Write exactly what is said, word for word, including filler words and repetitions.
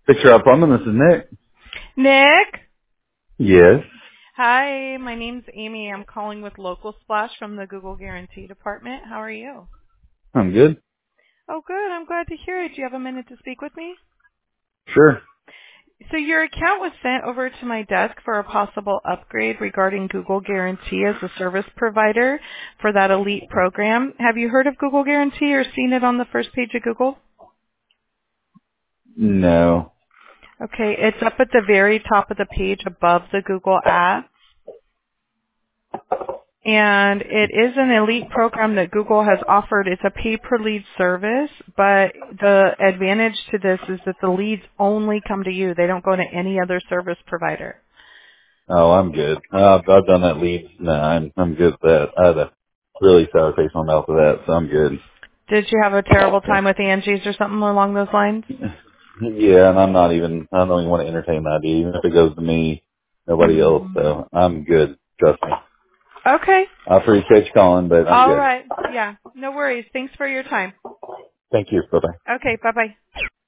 Picture Up Plumbing, this is Nick. Nick? Yes. Hi, my name's Amy. I'm calling with Local Splash from the Google Guarantee Department. How are you? I'm good. Oh, good. I'm glad to hear it. Do you have a minute to speak with me? Sure. So your account was sent over to my desk for a possible upgrade regarding Google Guarantee as a service provider for that elite program. Have you heard of Google Guarantee or seen it on the first page of Google? No. Okay, it's up at the very top of the page above the Google app. And it is an elite program that Google has offered. It's a pay-per-lead service, but the advantage to this is that the leads only come to you. They don't go to any other service provider. Oh, I'm good. Uh, I've, I've done that lead. No, I'm, I'm good with that. I had a really sour taste in my mouth with that, so I'm good. Did you have a terrible time with Angie's or something along those lines? Yeah, and I'm not even, I don't even want to entertain that idea. Even if it goes to me, nobody else, Mm. so I'm good. Trust me. Okay. I appreciate you calling, but I'm All good. right. Yeah. No worries. Thanks for your time. Thank you. Bye-bye. Okay. Bye-bye.